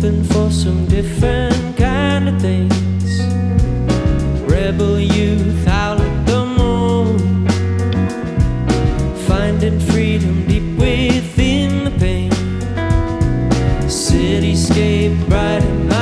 hoping for some different kind of things. Rebel youth out at the moon, finding freedom deep within the pain. Cityscape bright in my